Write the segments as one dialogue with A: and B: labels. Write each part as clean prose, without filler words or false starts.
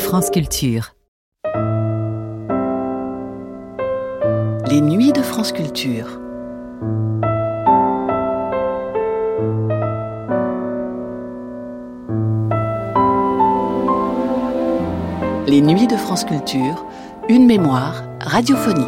A: France Culture.
B: Les nuits de France Culture. Les nuits de France Culture, une mémoire radiophonique.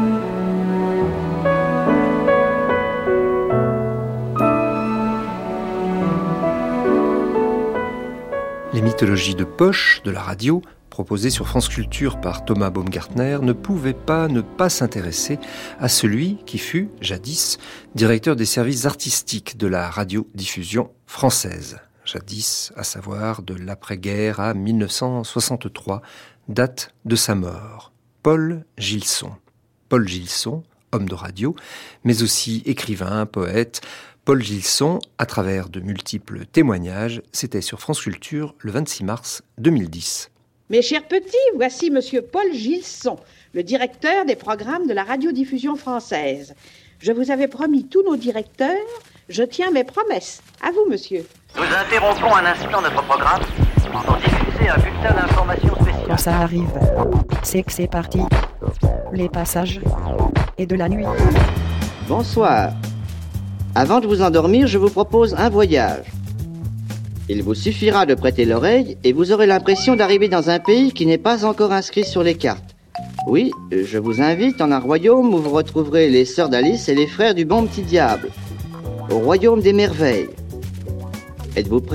C: Les mythologies de poche de la radio, proposées sur France Culture par Thomas Baumgartner, ne pouvaient pas ne pas s'intéresser à celui qui fut, jadis, directeur des services artistiques de la radiodiffusion française. Jadis, à savoir de l'après-guerre à 1963, date de sa mort. Paul Gilson. Paul Gilson, homme de radio, mais aussi écrivain, poète. Paul Gilson, à travers de multiples témoignages, c'était sur France Culture le 26 mars 2010.
D: Mes chers petits, voici Monsieur Paul Gilson, le directeur des programmes de la radiodiffusion française. Je vous avais promis tous nos directeurs, je tiens mes promesses. À vous, monsieur.
E: Nous interrompons un instant notre programme pour diffuser un bulletin d'information spécial.
F: Quand ça arrive, c'est que c'est parti. Les passages et de la nuit.
G: Bonsoir. Avant de vous endormir, je vous propose un voyage. Il vous suffira de prêter l'oreille et vous aurez l'impression d'arriver dans un pays qui n'est pas encore inscrit sur les cartes. Oui, je vous invite en un royaume où vous retrouverez les sœurs d'Alice et les frères du bon petit diable. Au royaume des merveilles. Êtes-vous prêts ?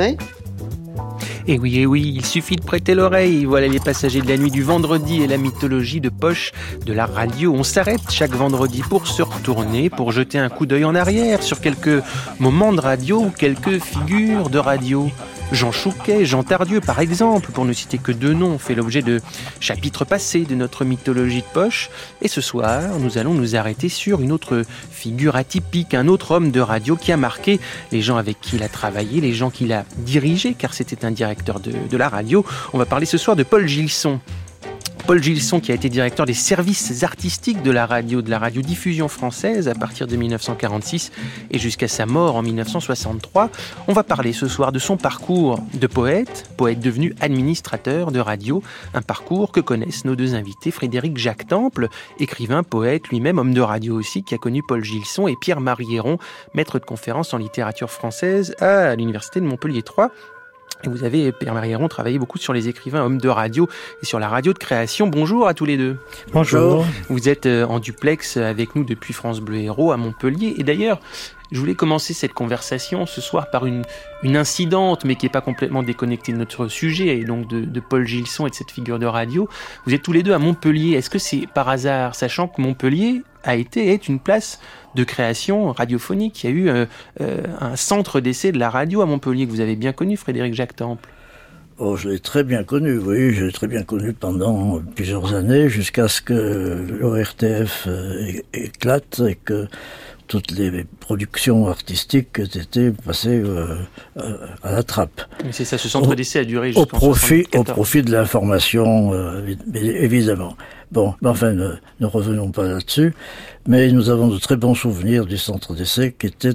H: Et oui, il suffit de prêter l'oreille. Voilà les passagers de la nuit du vendredi et la mythologie de poche de la radio. On s'arrête chaque vendredi pour se retourner, pour jeter un coup d'œil en arrière sur quelques moments de radio ou quelques figures de radio. Jean Chouquet, Jean Tardieu par exemple, pour ne citer que deux noms, ont fait l'objet de chapitres passés de notre mythologie de poche. Et ce soir, nous allons nous arrêter sur une autre figure atypique, un autre homme de radio qui a marqué les gens avec qui il a travaillé, les gens qu'il a dirigés, car c'était un directeur de la radio. On va parler ce soir de Paul Gilson. Paul Gilson qui a été directeur des services artistiques de la radiodiffusion française à partir de 1946 et jusqu'à sa mort en 1963. On va parler ce soir de son parcours de poète devenu administrateur de radio, un parcours que connaissent nos deux invités, Frédéric Jacques Temple, écrivain, poète, lui-même homme de radio aussi, qui a connu Paul Gilson, et Pierre-Marie Héron, maître de conférences en littérature française à l'université de Montpellier 3. Et vous avez, Pierre-Marie Héron, travaillé beaucoup sur les écrivains hommes de radio et sur la radio de création. Bonjour à tous les deux.
I: Bonjour.
H: Vous êtes en duplex avec nous depuis France Bleu Héros à Montpellier. Et d'ailleurs, je voulais commencer cette conversation ce soir par une incidente, mais qui n'est pas complètement déconnectée de notre sujet, et donc de Paul Gilson et de cette figure de radio. Vous êtes tous les deux à Montpellier. Est-ce que c'est par hasard, sachant que Montpellier est une place de création radiophonique? Il y a eu un centre d'essai de la radio à Montpellier que vous avez bien connu, Frédéric Jacques Temple.
I: Oh, je l'ai très bien connu, oui, je l'ai très bien connu pendant plusieurs années, jusqu'à ce que l'ORTF éclate et que toutes les productions artistiques étaient passées à la trappe.
H: Mais c'est ça, ce centre d'essai a duré jusqu'en
I: 1974. Au profit de l'information, évidemment. Bon, enfin, ne revenons pas là-dessus, mais nous avons de très bons souvenirs du centre d'essai qui était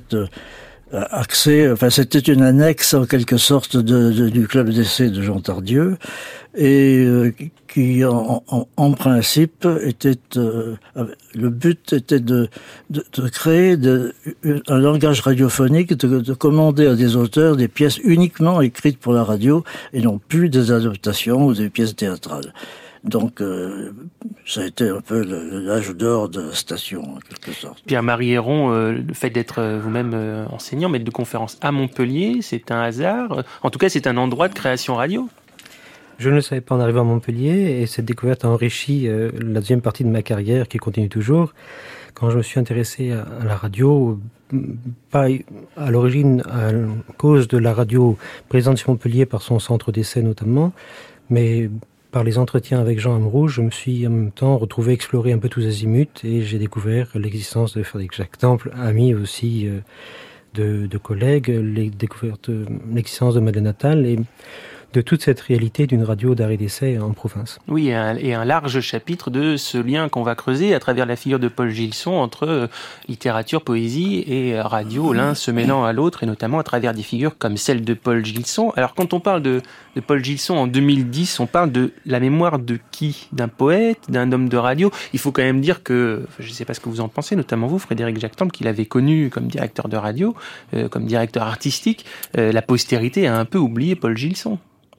I: c'était une annexe en quelque sorte du club d'essai de Jean Tardieu, et qui en principe était le but était de créer un langage radiophonique, de commander à des auteurs des pièces uniquement écrites pour la radio et non plus des adaptations ou des pièces théâtrales. Donc, ça a été un peu l'âge d'or de la station, en quelque sorte.
H: Pierre-Marie Héron, le fait d'être vous-même enseignant, maître de conférence à Montpellier, c'est un hasard. En tout cas, c'est un endroit de création radio.
J: Je ne le savais pas en arrivant à Montpellier, et cette découverte a enrichi la deuxième partie de ma carrière, qui continue toujours. Quand je me suis intéressé à la radio, pas à l'origine à cause de la radio présente sur Montpellier par son centre d'essai notamment, mais par les entretiens avec Jean Amrouge, je me suis en même temps retrouvé à explorer un peu tous azimuts, et j'ai découvert l'existence de Frédéric Jacques Temple, ami aussi de collègues, l'existence de Madeleine Attal, et de toute cette réalité d'une radio d'arrêt d'essai en province.
H: Oui, et un large chapitre de ce lien qu'on va creuser à travers la figure de Paul Gilson entre littérature, poésie et radio, l'un se mêlant à l'autre, et notamment à travers des figures comme celle de Paul Gilson. Alors quand on parle de de Paul Gilson en 2010. On parle de la mémoire de qui ? D'un poète, d'un homme de radio ? Il faut quand même dire que, je ne sais pas ce que vous en pensez, notamment vous, Frédéric Jactemple, qui l'avait connu comme directeur de radio, comme directeur artistique. La postérité a un peu oublié Paul Gilson.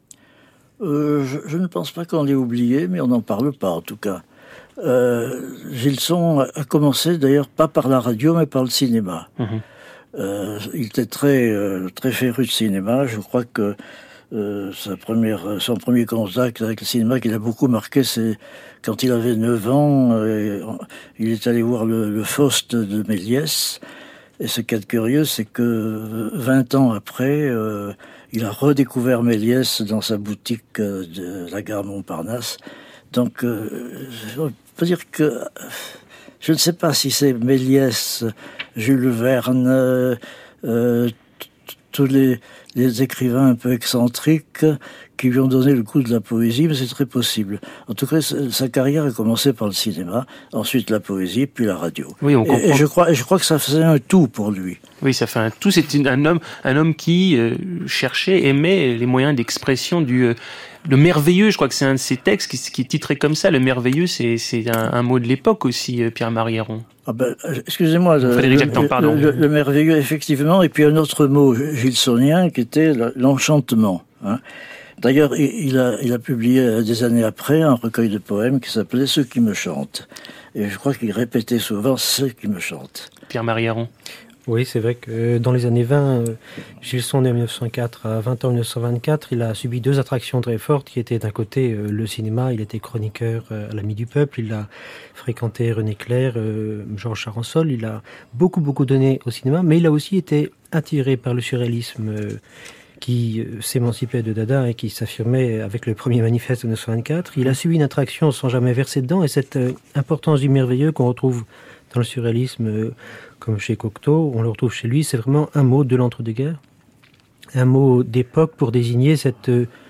I: Je ne pense pas qu'on l'ait oublié, mais on n'en parle pas en tout cas. Gilson a commencé d'ailleurs pas par la radio, mais par le cinéma. Il était très féru de cinéma. Je crois que son premier contact avec le cinéma qui l'a beaucoup marqué, c'est quand il avait 9 ans. Il est allé voir le Faust de Méliès. Et ce qui est curieux, c'est que 20 ans après, il a redécouvert Méliès dans sa boutique de la gare Montparnasse. Donc, on peut dire que je ne sais pas si c'est Méliès, Jules Verne, tous les écrivains un peu excentriques qui lui ont donné le coup de la poésie, mais c'est très possible. En tout cas, sa carrière a commencé par le cinéma, ensuite la poésie, puis la radio.
H: Oui, on comprend.
I: Et je crois que ça faisait un tout pour lui.
H: Oui, ça fait un tout. C'est un homme qui cherchait, aimait les moyens d'expression le merveilleux. Je crois que c'est un de ses textes qui est titré comme ça. Le merveilleux, c'est un mot de l'époque aussi, Pierre-Marie Héron.
I: Ah ben, excusez-moi, le merveilleux, effectivement, et puis un autre mot gilsonien qui était l'enchantement. Hein. D'ailleurs, il a publié des années après un recueil de poèmes qui s'appelait « Ceux qui me chantent ». Et je crois qu'il répétait souvent « Ceux qui me chantent ».
H: Pierre-Marie Héron.
J: Oui, c'est vrai que dans les années 20, Gilson né en 1904, à 20 ans en 1924, il a subi 2 attractions très fortes qui étaient d'un côté le cinéma. Il était chroniqueur à l'Ami du Peuple, il a fréquenté René Clair, Georges Charançol, il a beaucoup donné au cinéma, mais il a aussi été attiré par le surréalisme qui s'émancipait de Dada et qui s'affirmait avec le premier manifeste de 1924. Il a subi une attraction sans jamais verser dedans, et cette importance du merveilleux qu'on retrouve dans le surréalisme, comme chez Cocteau, on le retrouve chez lui, c'est vraiment un mot de l'entre-deux-guerres, un mot d'époque pour désigner cette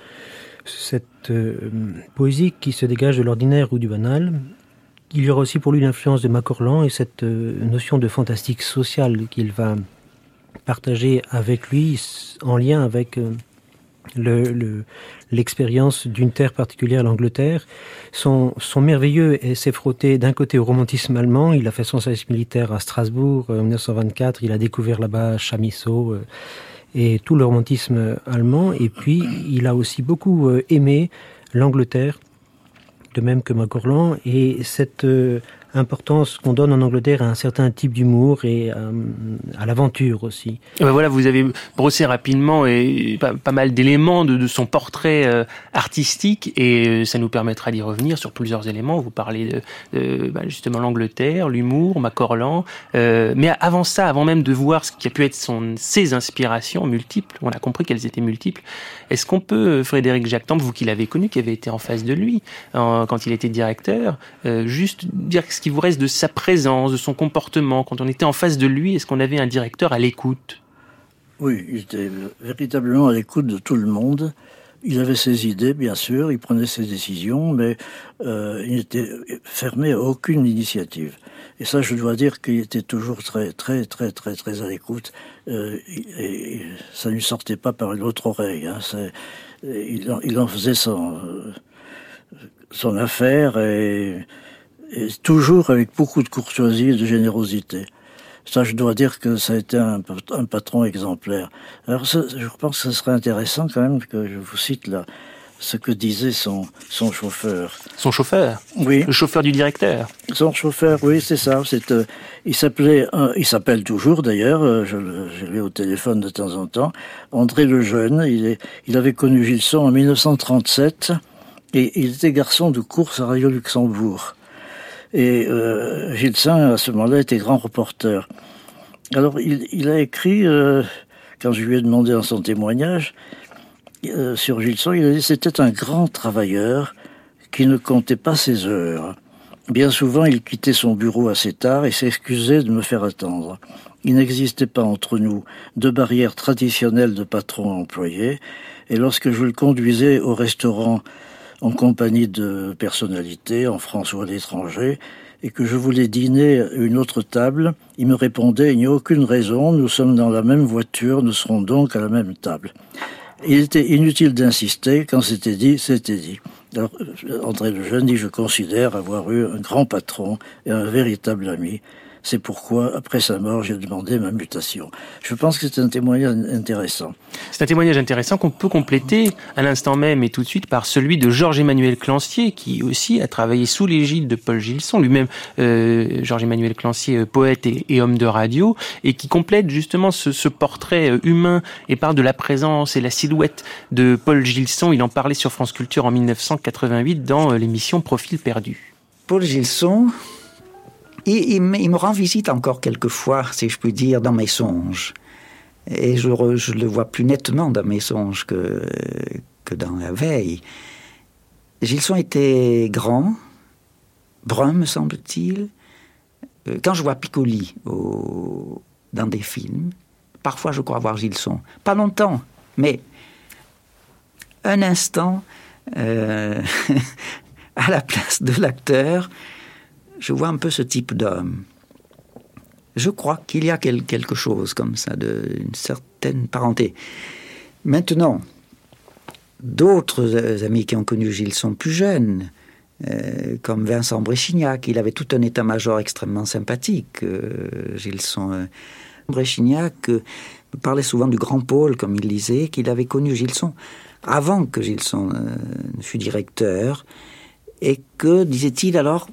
J: poésie qui se dégage de l'ordinaire ou du banal. Il y aura aussi pour lui l'influence de Macorlan et cette notion de fantastique social qu'il va partager avec lui en lien avec l'expérience d'une terre particulière, l'Angleterre. Son merveilleux s'est frotté d'un côté au romantisme allemand. Il a fait son service militaire à Strasbourg en 1924. Il a découvert là-bas Chamisso et tout le romantisme allemand. Et puis, il a aussi beaucoup aimé l'Angleterre, de même que Macorlan. Et cette importance qu'on donne en Angleterre à un certain type d'humour et à l'aventure aussi.
H: Et ben voilà, vous avez brossé rapidement et pas mal d'éléments de son portrait artistique, et ça nous permettra d'y revenir sur plusieurs éléments. Vous parlez de justement l'Angleterre, l'humour, Macorlan, mais avant ça, avant même de voir ce qui a pu être ses inspirations multiples, on a compris qu'elles étaient multiples, est-ce qu'on peut, Frédéric Jactemple, vous qui l'avez connu, qui avez été en face de lui quand il était directeur, juste dire ce qui vous reste de sa présence, de son comportement, quand on était en face de lui, est-ce qu'on avait un directeur à l'écoute ?
I: Oui, il était véritablement à l'écoute de tout le monde. Il avait ses idées, bien sûr, il prenait ses décisions, mais il n'était fermé à aucune initiative. Et ça, je dois dire qu'il était toujours très à l'écoute. Et ça ne lui sortait pas par une autre oreille. Hein. Il en faisait son affaire et toujours avec beaucoup de courtoisie et de générosité. Ça, je dois dire que ça a été un patron exemplaire. Alors, je pense que ce serait intéressant quand même que je vous cite là ce que disait son chauffeur.
H: Son chauffeur ?
I: Oui. Le
H: chauffeur du directeur ?
I: Son chauffeur, oui, c'est ça. Il s'appelle toujours d'ailleurs, je l'ai au téléphone de temps en temps, André Lejeune. Il avait connu Gilson en 1937 et il était garçon de course à Radio Luxembourg. Et Gilson, à ce moment-là, était grand reporter. Alors, il a écrit, quand je lui ai demandé dans son témoignage, sur Gilson, il a dit « C'était un grand travailleur qui ne comptait pas ses heures. Bien souvent, il quittait son bureau assez tard et s'excusait de me faire attendre. Il n'existait pas entre nous de barrière traditionnelle de patron-employé, et lorsque je le conduisais au restaurant en compagnie de personnalités, en France ou à l'étranger, et que je voulais dîner à une autre table, il me répondait « Il n'y a aucune raison, nous sommes dans la même voiture, nous serons donc à la même table. » Il était inutile d'insister, quand c'était dit, c'était dit. Alors, André Lejeune dit « Je considère avoir eu un grand patron et un véritable ami. C'est pourquoi, après sa mort, j'ai demandé ma mutation. » Je pense que c'est un témoignage intéressant.
H: C'est un témoignage intéressant qu'on peut compléter à l'instant même et tout de suite par celui de Georges-Emmanuel Clancier, qui aussi a travaillé sous l'égide de Paul Gilson, lui-même Georges-Emmanuel Clancier, poète et homme de radio, et qui complète justement ce portrait humain et parle de la présence et la silhouette de Paul Gilson. Il en parlait sur France Culture en 1988 dans l'émission Profil perdu.
A: Paul Gilson, il me rend visite encore quelquefois, si je puis dire, dans mes songes. Et je le vois plus nettement dans mes songes que dans la veille. Gilson était grand, brun, me semble-t-il. Quand je vois Piccoli dans des films, parfois je crois voir Gilson. Pas longtemps, mais un instant, à la place de l'acteur, je vois un peu ce type d'homme. Je crois qu'il y a quelque chose comme ça, une certaine parenté. Maintenant, d'autres amis qui ont connu Gilson plus jeunes, comme Vincent Bréchignac, il avait tout un état-major extrêmement sympathique, Gilson. Bréchignac parlait souvent du grand Paul, comme il disait, qu'il avait connu Gilson avant que Gilson ne fût directeur, et que, disait-il alors,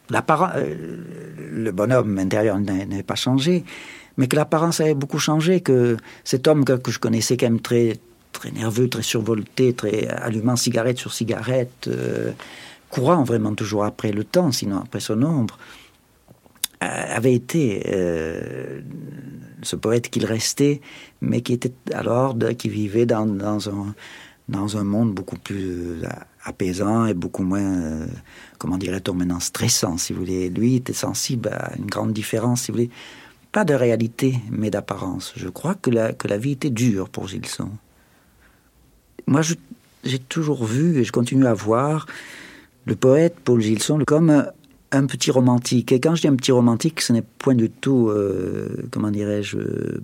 A: le bonhomme intérieur n'avait pas changé, mais que l'apparence avait beaucoup changé, que cet homme que je connaissais quand même très, très nerveux, très survolté, très allumant cigarette sur cigarette, courant vraiment toujours après le temps, sinon après son ombre, avait été ce poète qu'il restait, mais qui était alors, qui vivait dans un monde beaucoup plus apaisant et beaucoup moins, comment dirait-on maintenant, stressant, si vous voulez. Lui était sensible à une grande différence, si vous voulez. Pas de réalité, mais d'apparence. Je crois que la vie était dure pour Gilson. Moi, j'ai toujours vu, et je continue à voir, le poète Paul Gilson comme un petit romantique. Et quand je dis un petit romantique, ce n'est point du tout, comment dirais-je,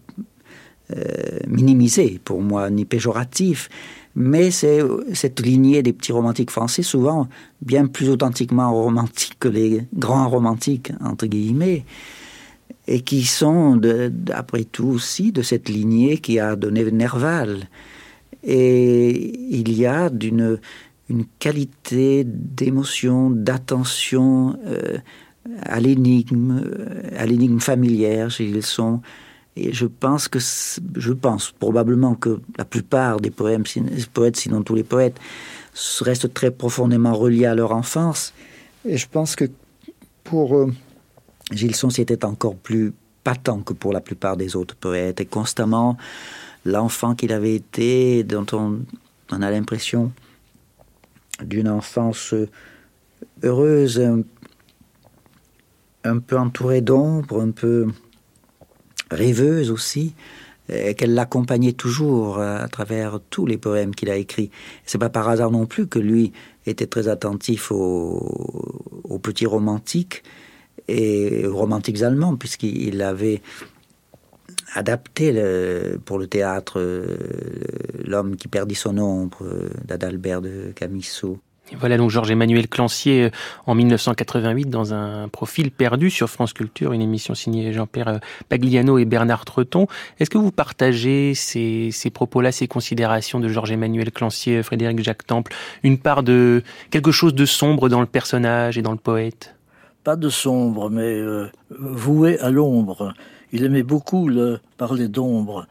A: minimisé pour moi, ni péjoratif. Mais c'est cette lignée des petits romantiques français, souvent bien plus authentiquement romantiques que les grands romantiques, entre guillemets, et qui sont, après tout aussi, de cette lignée qui a donné Nerval. Et il y a une qualité d'émotion, d'attention à l'énigme familière chez Gilson. Et je pense probablement que la plupart des poètes, sinon tous les poètes, restent très profondément reliés à leur enfance. Et je pense que pour Gilson, c'était encore plus patent que pour la plupart des autres poètes. Et constamment, l'enfant qu'il avait été, dont on a l'impression d'une enfance heureuse, un peu entourée d'ombre, un peu rêveuse aussi, qu'elle l'accompagnait toujours à travers tous les poèmes qu'il a écrits. C'est pas par hasard non plus que lui était très attentif aux petits romantiques et aux romantiques allemands, puisqu'il avait adapté pour le théâtre L'homme qui perdit son ombre d'Adalbert de Camusot.
H: Et voilà donc Georges-Emmanuel Clancier en 1988 dans un profil perdu sur France Culture, une émission signée Jean-Pierre Pagliano et Bernard Treton. Est-ce que vous partagez ces propos-là, ces considérations de Georges-Emmanuel Clancier, Frédéric Jacques Temple, une part de quelque chose de sombre dans le personnage et dans le poète?
I: Pas de sombre, mais voué à l'ombre. Il aimait beaucoup parler d'ombre.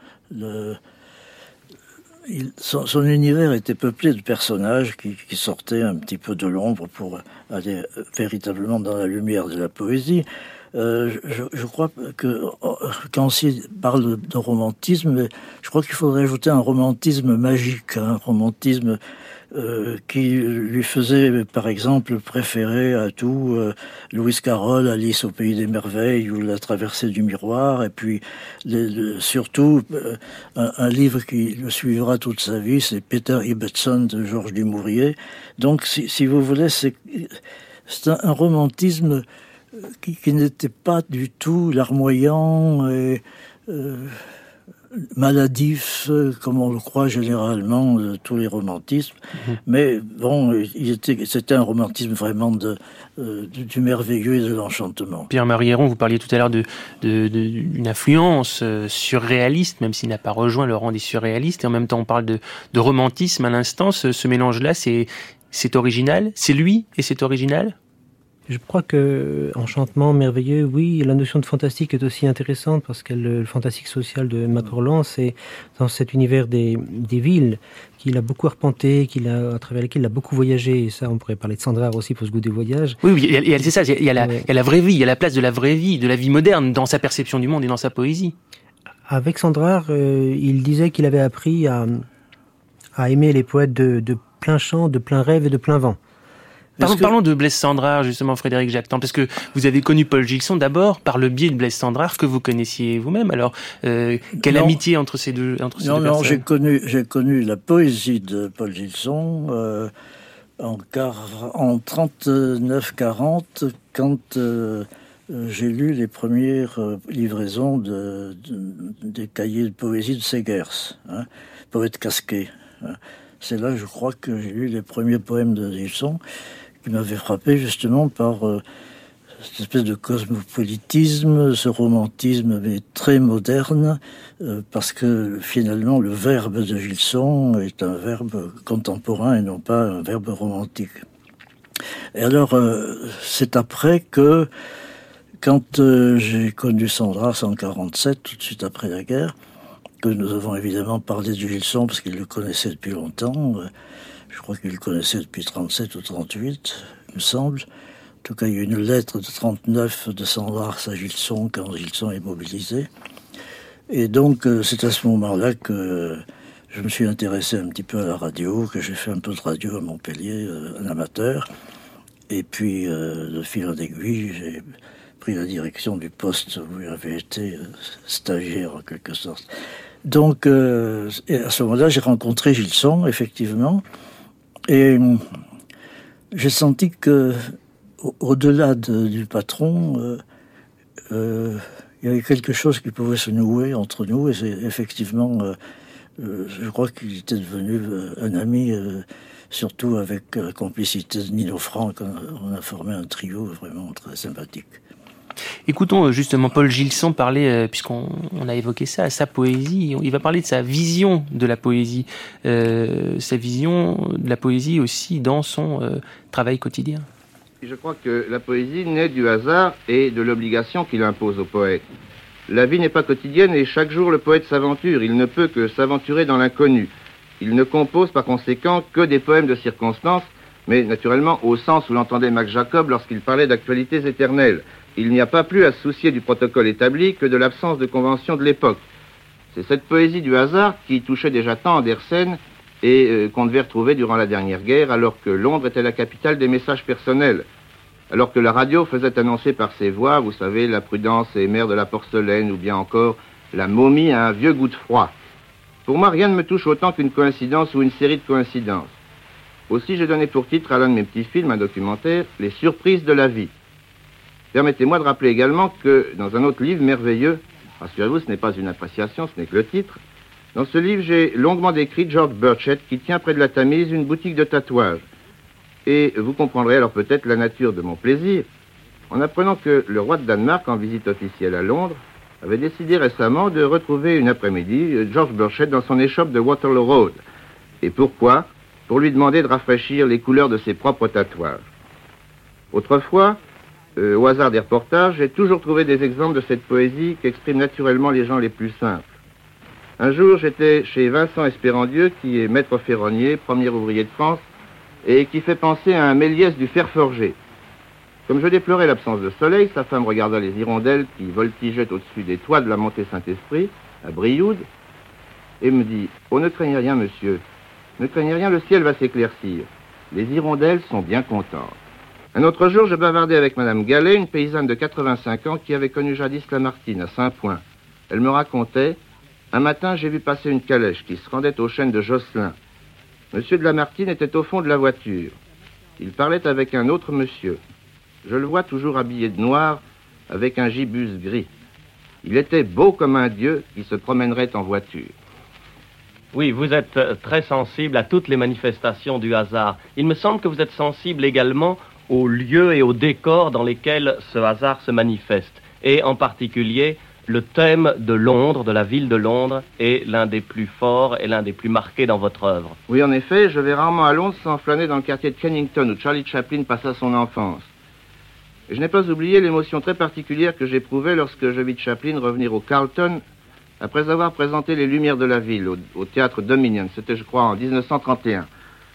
I: Son univers était peuplé de personnages qui sortaient un petit peu de l'ombre pour aller véritablement dans la lumière de la poésie. Je crois que quand on parle de romantisme, je crois qu'il faudrait ajouter un romantisme magique, un romantisme qui lui faisait, par exemple, préférer à tout Lewis Carroll, Alice au pays des merveilles ou La traversée du miroir, et puis surtout un livre qui le suivra toute sa vie, c'est Peter Ibbetson de Georges Dumouriez. Donc, si vous voulez, c'est un romantisme qui n'était pas du tout larmoyant et maladif, comme on le croit généralement de tous les romantismes. Mais bon, c'était un romantisme vraiment du merveilleux et de l'enchantement.
H: Pierre-Marie Héron, vous parliez tout à l'heure d'une influence surréaliste, même s'il n'a pas rejoint le rang des surréalistes, et en même temps on parle de romantisme à l'instant. Ce mélange-là, c'est original, c'est lui et c'est original.
J: Je crois que enchantement, merveilleux, oui. La notion de fantastique est aussi intéressante parce que le fantastique social de Mac-Orlan, c'est dans cet univers des villes qu'il a beaucoup arpenté, à travers lesquelles il a beaucoup voyagé. Et ça, on pourrait parler de Sandrard aussi pour ce goût des voyages.
H: Oui, c'est ça. Il y a la vraie vie, il y a la place de la vraie vie, de la vie moderne dans sa perception du monde et dans sa poésie. Avec
J: Sandrard, il disait qu'il avait appris à aimer les poètes de plein champ, de plein rêve et de plein vent. Parlons de Blaise Sandrard, justement, Frédéric Jacquetant, parce que vous avez connu Paul Gilson d'abord par le biais de Blaise Sandrard que vous connaissiez vous-même. Alors, quelle amitié entre ces deux personnes?
I: Non, j'ai connu la poésie de Paul Gilson en 39-40, quand j'ai lu les premières livraisons des cahiers de poésie de Segers, poète casqué. C'est là, je crois, que j'ai lu les premiers poèmes de Gilson, qui m'avaient frappé justement par cette espèce de cosmopolitisme, ce romantisme mais très moderne, parce que finalement le verbe de Gilson est un verbe contemporain et non pas un verbe romantique. Et alors, c'est après que, quand j'ai connu Sandrard en 1947, tout de suite après la guerre, que nous avons évidemment parlé de Gilson parce qu'il le connaissait depuis longtemps. Je crois qu'il le connaissait depuis 37 ou 38, il me semble. En tout cas, il y a une lettre de 39 de Sandrard à Gilson quand Gilson est mobilisé. Et donc, c'est à ce moment-là que je me suis intéressé un petit peu à la radio, que j'ai fait un peu de radio à Montpellier, un amateur. Et puis, de fil en aiguille, j'ai pris la direction du poste où j'avais été stagiaire en quelque sorte. Donc, et à ce moment-là, j'ai rencontré Gilson, effectivement, et j'ai senti que, au-delà du patron, il y avait quelque chose qui pouvait se nouer entre nous, et c'est effectivement, je crois qu'il était devenu un ami, surtout avec la complicité de Nino Franck. On a formé un trio vraiment très sympathique.
H: Écoutons justement Paul Gilson parler, puisqu'on a évoqué ça, sa poésie. Il va parler de sa vision de la poésie, sa vision de la poésie aussi dans son travail quotidien.
K: Je crois que la poésie naît du hasard et de l'obligation qu'il impose au poète. La vie n'est pas quotidienne et chaque jour le poète s'aventure. Il ne peut que s'aventurer dans l'inconnu. Il ne compose par conséquent que des poèmes de circonstance, mais naturellement au sens où l'entendait Max Jacob lorsqu'il parlait d'actualités éternelles. Il n'y a pas plus à se soucier du protocole établi que de l'absence de convention de l'époque. C'est cette poésie du hasard qui touchait déjà tant Andersen et qu'on devait retrouver durant la dernière guerre, alors que Londres était la capitale des messages personnels, alors que la radio faisait annoncer par ses voix, vous savez, la prudence est mère de la porcelaine, ou bien encore la momie a un vieux goût de froid. Pour moi, rien ne me touche autant qu'une coïncidence ou une série de coïncidences. Aussi, j'ai donné pour titre à l'un de mes petits films, un documentaire, Les surprises de la vie. Permettez-moi de rappeler également que dans un autre livre merveilleux, rassurez-vous, ce n'est pas une appréciation, ce n'est que le titre, dans ce livre, j'ai longuement décrit George Burchett qui tient près de la Tamise une boutique de tatouage. Et vous comprendrez alors peut-être la nature de mon plaisir en apprenant que le roi de Danemark, en visite officielle à Londres, avait décidé récemment de retrouver une après-midi George Burchett dans son échoppe de Waterloo Road. Et pourquoi? Pour lui demander de rafraîchir les couleurs de ses propres tatouages. Autrefois, au hasard des reportages, j'ai toujours trouvé des exemples de cette poésie qui exprime naturellement les gens les plus simples. Un jour, j'étais chez Vincent Espérandieu, qui est maître ferronnier, premier ouvrier de France, et qui fait penser à un Méliès du fer forgé. Comme je déplorais l'absence de soleil, sa femme regarda les hirondelles qui voltigeaient au-dessus des toits de la montée Saint-Esprit, à Brioude, et me dit « Oh, ne craignez rien, monsieur. Ne craignez rien, le ciel va s'éclaircir. Les hirondelles sont bien contentes. » Un autre jour, je bavardais avec Madame Gallet, une paysanne de 85 ans qui avait connu jadis Lamartine à Saint-Point. Elle me racontait « Un matin, j'ai vu passer une calèche qui se rendait aux chênes de Josselin. Monsieur de Lamartine était au fond de la voiture. Il parlait avec un autre monsieur. Je le vois toujours habillé de noir, avec un gibus gris. Il était beau comme un dieu qui se promènerait en voiture.
L: Oui, vous êtes très sensible à toutes les manifestations du hasard. Il me semble que vous êtes sensible également aux lieux et aux décors dans lesquels ce hasard se manifeste. Et en particulier, le thème de Londres, de la ville de Londres, est l'un des plus forts et l'un des plus marqués dans votre œuvre.
K: Oui, en effet, je vais rarement à Londres sans flâner dans le quartier de Kennington où Charlie Chaplin passa son enfance. Et je n'ai pas oublié l'émotion très particulière que j'éprouvais lorsque je vis Chaplin revenir au Carlton après avoir présenté les Lumières de la ville au théâtre Dominion. C'était, je crois, en 1931.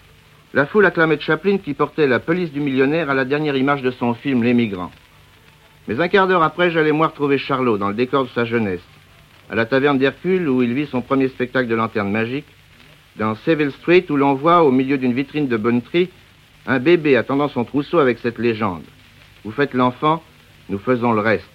K: La foule acclamait Chaplin qui portait la pelisse du millionnaire à la dernière image de son film L'Émigrant. Mais un quart d'heure après, j'allais moi retrouver Charlot dans le décor de sa jeunesse, à la taverne d'Hercule où il vit son premier spectacle de lanterne magique, dans Savile Street où l'on voit au milieu d'une vitrine de Bonnetry un bébé attendant son trousseau avec cette légende. Vous faites l'enfant, nous faisons le reste.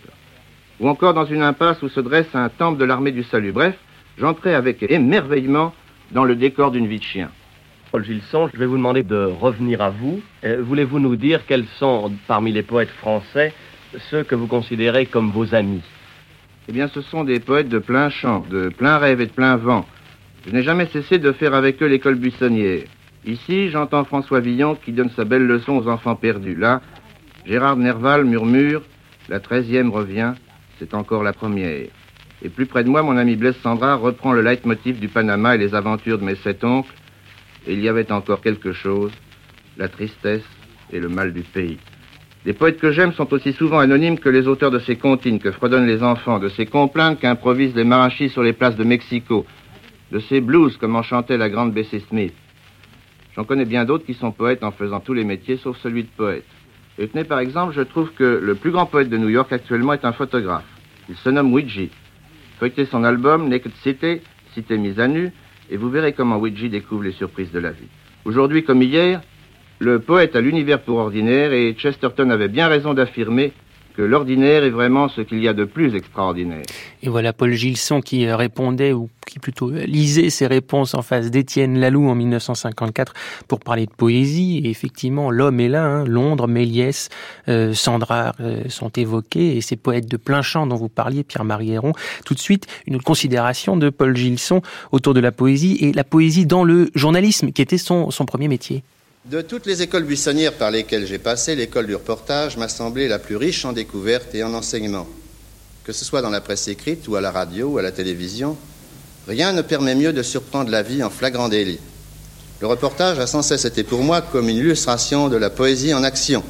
K: Ou encore dans une impasse où se dresse un temple de l'armée du salut. Bref, j'entrais avec émerveillement dans le décor d'une vie de chien.
L: Paul Gilson, je vais vous demander de revenir à vous. Voulez-vous nous dire quels sont, parmi les poètes français, ceux que vous considérez comme vos amis?
K: Eh bien, ce sont des poètes de plein champ, de plein rêve et de plein vent. Je n'ai jamais cessé de faire avec eux l'école buissonnière. Ici, j'entends François Villon qui donne sa belle leçon aux enfants perdus. Là, Gérard Nerval murmure « La 13e revient, c'est encore la première ». Et plus près de moi, mon ami Blaise Sandra reprend le leitmotiv du Panama et les aventures de mes 7 oncles. Et il y avait encore quelque chose, la tristesse et le mal du pays. Les poètes que j'aime sont aussi souvent anonymes que les auteurs de ces comptines que fredonnent les enfants, de ces complaintes qu'improvisent les marachis sur les places de Mexico, de ces blues comme en chantait la grande Bessie Smith. J'en connais bien d'autres qui sont poètes en faisant tous les métiers sauf celui de poète. Et tenez par exemple, je trouve que le plus grand poète de New York actuellement est un photographe. Il se nomme Ouija. Feuilletez son album Naked City, Cité mise à nu, et vous verrez comment Ouija découvre les surprises de la vie. Aujourd'hui comme hier, le poète a l'univers pour ordinaire et Chesterton avait bien raison d'affirmer que l'ordinaire est vraiment ce qu'il y a de plus extraordinaire.
H: Et voilà Paul Gilson qui répondait, ou qui plutôt lisait ses réponses en face d'Étienne Laloux en 1954 pour parler de poésie. Et effectivement, l'homme est là, Londres, Méliès, Sandra sont évoqués, et ces poètes de plein champ dont vous parliez, Pierre-Marie Héron. Tout de suite, une considération de Paul Gilson autour de la poésie, et la poésie dans le journalisme, qui était son premier métier.
M: De toutes les écoles buissonnières par lesquelles j'ai passé, l'école du reportage m'a semblé la plus riche en découvertes et en enseignements. Que ce soit dans la presse écrite ou à la radio ou à la télévision, rien ne permet mieux de surprendre la vie en flagrant délit. Le reportage a sans cesse été pour moi comme une illustration de la poésie en action.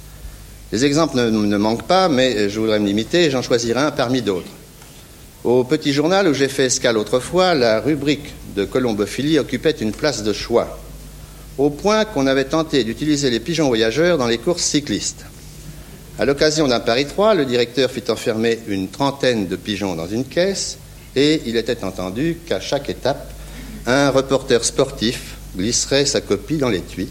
M: Les exemples ne manquent pas, mais je voudrais me limiter et j'en choisirai un parmi d'autres. Au Petit Journal où j'ai fait escale autrefois, la rubrique de colombophilie occupait une place de choix, au point qu'on avait tenté d'utiliser les pigeons voyageurs dans les courses cyclistes. À l'occasion d'un Paris 3, le directeur fit enfermer une trentaine de pigeons dans une caisse et il était entendu qu'à chaque étape, un reporter sportif glisserait sa copie dans l'étui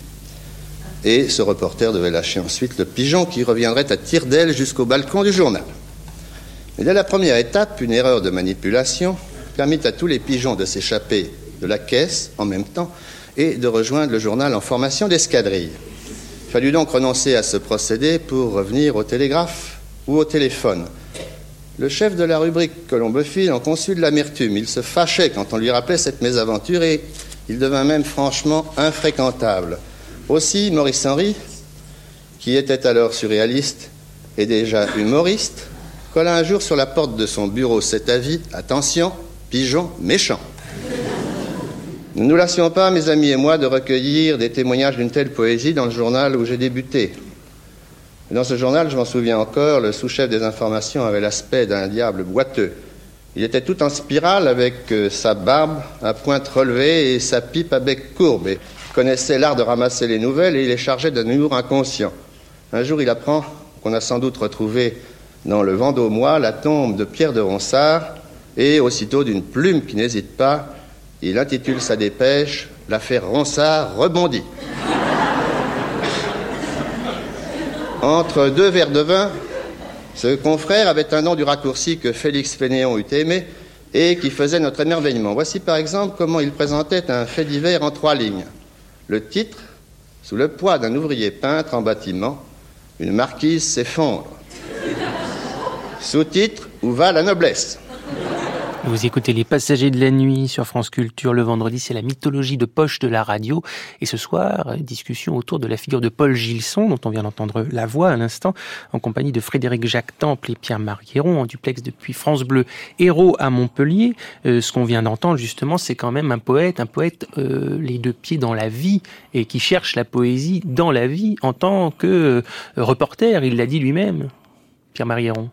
M: et ce reporter devait lâcher ensuite le pigeon qui reviendrait à tire-d'aile jusqu'au balcon du journal. Mais dès la première étape, une erreur de manipulation permit à tous les pigeons de s'échapper de la caisse en même temps et de rejoindre le journal en formation d'escadrille. Il fallut donc renoncer à ce procédé pour revenir au télégraphe ou au téléphone. Le chef de la rubrique colombophile en conçut de l'amertume. Il se fâchait quand on lui rappelait cette mésaventure et il devint même franchement infréquentable. Aussi, Maurice Henry, qui était alors surréaliste et déjà humoriste, colla un jour sur la porte de son bureau cet avis: « Attention, pigeon méchant ». Nous ne nous lassions pas, mes amis et moi, de recueillir des témoignages d'une telle poésie dans le journal où j'ai débuté. Dans ce journal, je m'en souviens encore, le sous-chef des informations avait l'aspect d'un diable boiteux. Il était tout en spirale avec sa barbe à pointe relevée et sa pipe à bec courbe. Et il connaissait l'art de ramasser les nouvelles et il est chargé d'un humour inconscient. Un jour, il apprend qu'on a sans doute retrouvé dans le Vendômois la tombe de Pierre de Ronsard et aussitôt d'une plume qui n'hésite pas, il intitule sa dépêche « L'affaire Ronsard rebondit ». Entre deux verres de vin, ce confrère avait un nom du raccourci que Félix Fénéon eût aimé et qui faisait notre émerveillement. Voici par exemple comment il présentait un fait divers en 3 lignes. Le titre, sous le poids d'un ouvrier peintre en bâtiment, une marquise s'effondre. Sous-titre « Où va la noblesse ?»
H: Vous écoutez Les Passagers de la Nuit sur France Culture. Le vendredi, c'est la mythologie de poche de la radio. Et ce soir, discussion autour de la figure de Paul Gilson, dont on vient d'entendre la voix à l'instant, en compagnie de Frédéric Jacques Temple et Pierre Margueron, en duplex depuis France Bleu Hérault à Montpellier. Ce qu'on vient d'entendre, justement, c'est quand même un poète les deux pieds dans la vie et qui cherche la poésie dans la vie en tant que reporter. Il l'a dit lui-même, Pierre Margueron.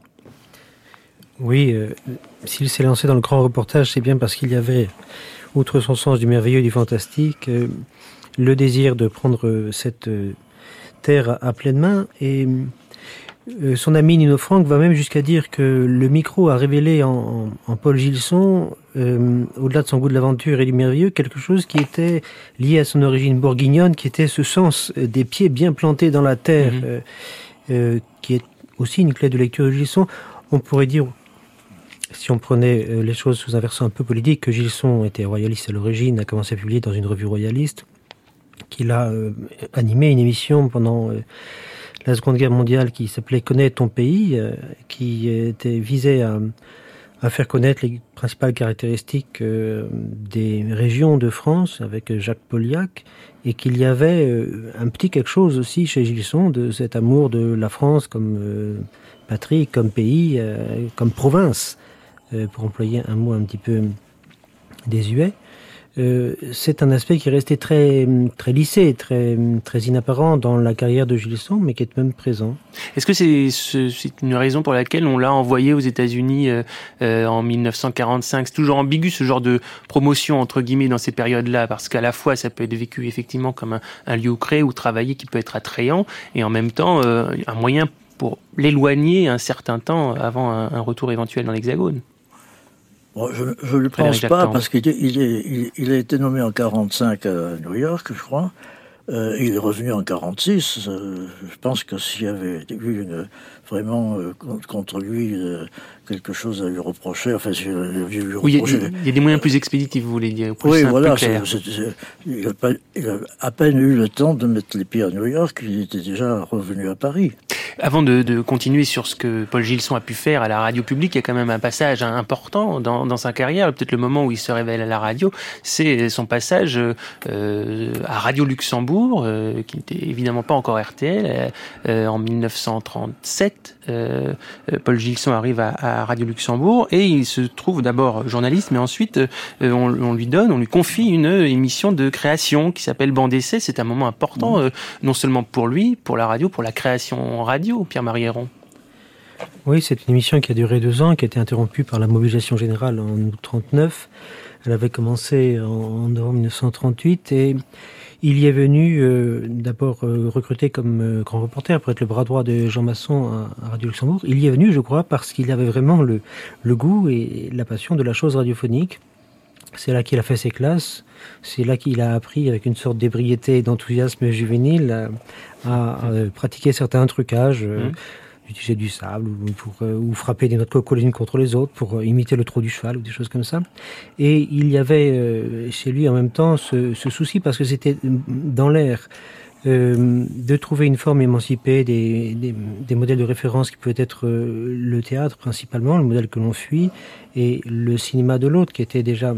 J: Oui, s'il s'est lancé dans le grand reportage, c'est bien parce qu'il y avait, outre son sens du merveilleux et du fantastique, le désir de prendre cette terre à pleine main. Et son ami Nino Franck va même jusqu'à dire que le micro a révélé en Paul Gilson, au-delà de son goût de l'aventure et du merveilleux, quelque chose qui était lié à son origine bourguignonne, qui était ce sens des pieds bien plantés dans la terre, qui est aussi une clé de lecture de Gilson. On pourrait dire, si on prenait les choses sous un versant un peu politique, que Gilson était royaliste à l'origine, a commencé à publier dans une revue royaliste, qu'il a animé une émission pendant la Seconde Guerre mondiale qui s'appelait « Connais ton pays », qui visait à faire connaître les principales caractéristiques des régions de France avec Jacques Pauliac, et qu'il y avait un petit quelque chose aussi chez Gilson de cet amour de la France comme patrie, comme pays, comme province, pour employer un mot un petit peu désuet. C'est un aspect qui est resté très lissé, très inapparent dans la carrière de Gilson, mais qui est même présent.
H: Est-ce que c'est une raison pour laquelle on l'a envoyé aux États-Unis en 1945 ? C'est toujours ambigu ce genre de promotion entre guillemets dans ces périodes-là, parce qu'à la fois ça peut être vécu effectivement comme un lieu où créer ou travailler qui peut être attrayant, et en même temps un moyen pour l'éloigner un certain temps avant un retour éventuel dans l'Hexagone.
I: Bon, je ne le pense pas, parce qu'il a été nommé en 1945 à New York, je crois. Il est revenu en 1946. Je pense que s'il y avait eu vraiment contre lui quelque chose à lui reprocher, enfin, s'il avait eu
H: oui, il y a des moyens plus expéditifs, vous voulez dire, plus
I: oui,
H: simple,
I: voilà.
H: plus clair.
I: Il a à peine eu le temps de mettre les pieds à New York, il était déjà revenu à Paris.
H: Avant de continuer sur ce que Paul Gilson a pu faire à la radio publique, il y a quand même un passage important dans sa carrière. Peut-être le moment où il se révèle à la radio, c'est son passage à Radio Luxembourg, qui n'était évidemment pas encore RTL, en 1937. Paul Gilson arrive à Radio Luxembourg et il se trouve d'abord journaliste, mais ensuite on lui confie une émission de création qui s'appelle Banc d'essai. C'est un moment important, non seulement pour lui, pour la radio, pour la création radio, Pierre Margueron.
J: Oui, c'est une émission qui a duré 2 ans, qui a été interrompue par la mobilisation générale en août 1939. Elle avait commencé en novembre 1938 et il y est venu d'abord recruté comme grand reporter pour être le bras droit de Jean Masson à Radio Luxembourg. Il y est venu, je crois, parce qu'il avait vraiment le goût et la passion de la chose radiophonique. C'est là qu'il a fait ses classes, c'est là qu'il a appris avec une sorte d'ébriété et d'enthousiasme juvénile à pratiquer certains trucages, utiliser du sable ou frapper des notes coco les unes contre les autres pour imiter le trot du cheval ou des choses comme ça. Et il y avait chez lui en même temps ce souci, parce que c'était dans l'air de trouver une forme émancipée des modèles de référence qui peut être le théâtre principalement, le modèle que l'on fuit, et le cinéma de l'autre qui était déjà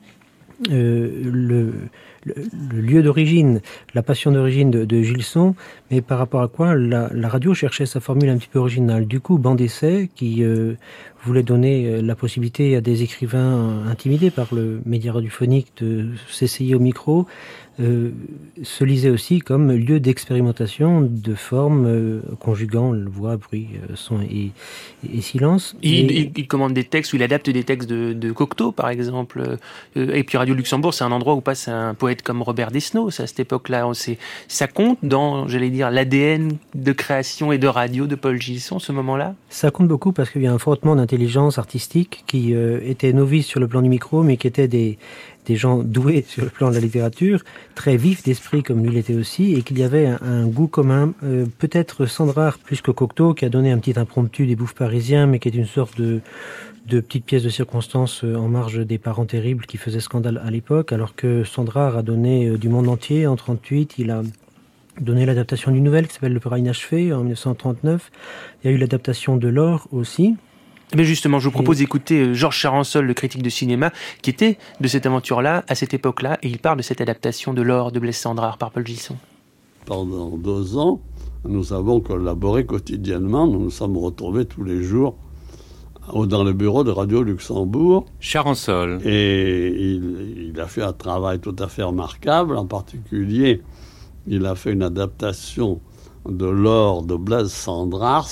J: le lieu d'origine, la passion d'origine de Gilson, mais par rapport à quoi la radio cherchait sa formule un petit peu originale. Du coup, Banc d'essai, qui voulait donner la possibilité à des écrivains intimidés par le média radiophonique de s'essayer au micro, se lisait aussi comme lieu d'expérimentation de formes conjuguant voix, bruit, son et silence.
H: Il commande des textes, ou il adapte des textes de Cocteau, par exemple. Et puis Radio Luxembourg, c'est un endroit où passe un poète comme Robert Desnos. À cette époque-là, ça compte dans, j'allais dire, l'ADN de création et de radio de Paul Gilson, ce moment-là.
J: Ça compte beaucoup parce qu'il y a un frottement d'intelligence artistique qui étaient novices sur le plan du micro, mais qui étaient des gens doués sur le plan de la littérature, très vifs d'esprit comme lui l'était aussi, et qu'il y avait un goût commun, peut-être Sandrard plus que Cocteau, qui a donné un petit impromptu des Bouffes parisiens, mais qui est une sorte de petite pièce de circonstance en marge des Parents terribles qui faisaient scandale à l'époque, alors que Sandrard a donné du monde entier. En 1938, il a donné l'adaptation d'une nouvelle qui s'appelle Le Père inachevé en 1939. Il y a eu l'adaptation de L'Or aussi.
H: Mais justement, je vous propose d'écouter Georges Charansol, le critique de cinéma, qui était de cette aventure-là, à cette époque-là, et il parle de cette adaptation de L'Or de Blaise Cendrars par Paul Gilson.
N: Pendant 2 ans, nous avons collaboré quotidiennement, nous nous sommes retrouvés tous les jours dans le bureau de Radio Luxembourg.
O: Charansol.
N: Et il a fait un travail tout à fait remarquable. En particulier, il a fait une adaptation de L'Or de Blaise Cendrars,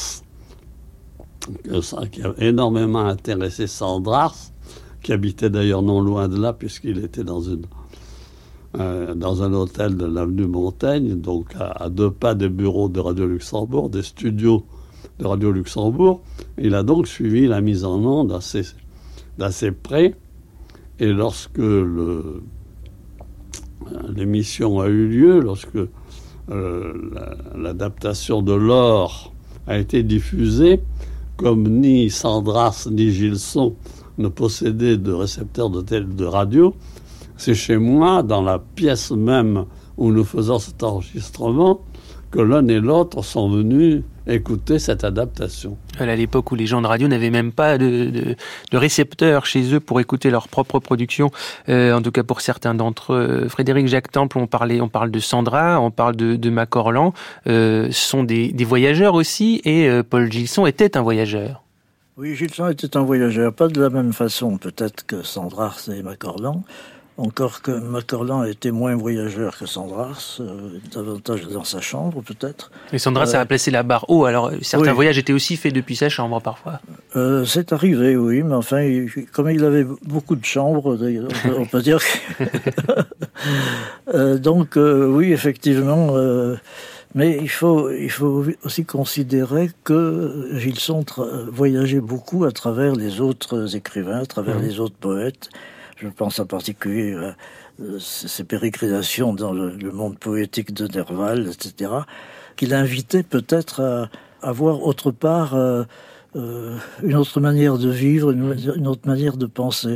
N: qui a énormément intéressé Cendrars, qui habitait d'ailleurs non loin de là, puisqu'il était dans un hôtel de l'avenue Montaigne, donc à 2 pas des bureaux de Radio Luxembourg, des studios de Radio Luxembourg. Il a donc suivi la mise en onde d'assez près. Et lorsque l'émission a eu lieu, lorsque l'adaptation de L'Or a été diffusée, comme ni Cendrars ni Gilson ne possédaient de récepteurs de radio, c'est chez moi, dans la pièce même où nous faisons cet enregistrement, que l'un et l'autre sont venus écouter cette adaptation.
H: À l'époque où les gens de radio n'avaient même pas de récepteurs chez eux pour écouter leur propre production, en tout cas pour certains d'entre eux. Frédéric Jacques Temple, on parle de Sandra, on parle de Macorlan, sont des voyageurs aussi, et Paul Gilson était un voyageur.
I: Oui, Gilson était un voyageur, pas de la même façon peut-être que Cendrars et Macorlan. Encore que Macorlan était moins voyageur que Cendrars, davantage dans sa chambre peut-être.
H: Et Cendrars a placé la barre haut, alors certains voyages étaient aussi faits depuis sa chambre parfois.
I: C'est arrivé, oui, mais enfin, comme il avait beaucoup de chambres, on peut dire que... donc, oui, effectivement... mais il faut aussi considérer que Gilson voyageait beaucoup à travers les autres écrivains, à travers les autres poètes. Je pense en particulier à ses pérégrinations dans le monde poétique de Nerval, etc., qu'il invitait peut-être à voir autre part une autre manière de vivre, une autre manière de penser.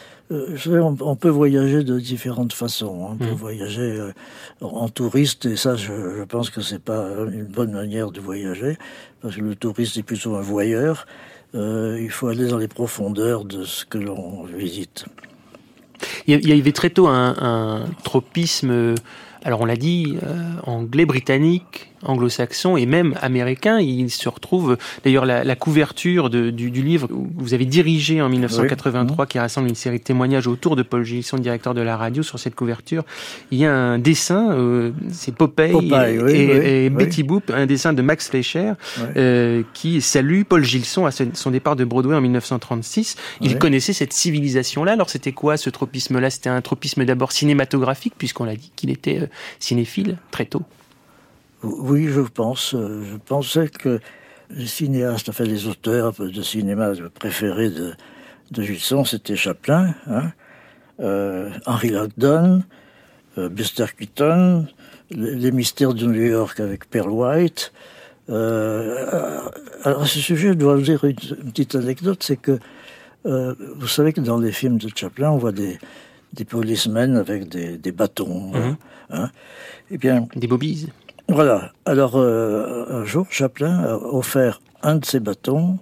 I: On peut voyager de différentes façons. On peut voyager en touriste, et ça, je pense que c'est pas une bonne manière de voyager, parce que le touriste est plutôt un voyeur. Il faut aller dans les profondeurs de ce que l'on visite.
H: Il y avait très tôt un tropisme, alors on l'a dit, anglais, britannique, anglo-saxon et même américain. Il se retrouve, d'ailleurs, la couverture du livre que vous avez dirigé en 1983, qui rassemble une série de témoignages autour de Paul Gilson, directeur de la radio. Sur cette couverture, il y a un dessin, c'est Popeye et Betty Boop, un dessin de Max Fleischer, qui salue Paul Gilson à son départ de Broadway en 1936. Il connaissait cette civilisation-là. Alors c'était quoi ce tropisme-là? C'était un tropisme d'abord cinématographique, puisqu'on l'a dit qu'il était cinéphile très tôt.
I: Oui, je pense. Je pensais que les cinéastes, enfin les auteurs de cinéma préférés de Gilson, c'était Chaplin, Henry Langdon, Buster Keaton, Les Mystères de New York avec Pearl White. Alors à ce sujet, je dois vous dire une petite anecdote, c'est que vous savez que dans les films de Chaplin, on voit des policemen avec des bâtons. Eh bien,
H: des bobies.
I: Voilà. Alors, un jour, Chaplin a offert un de ses bâtons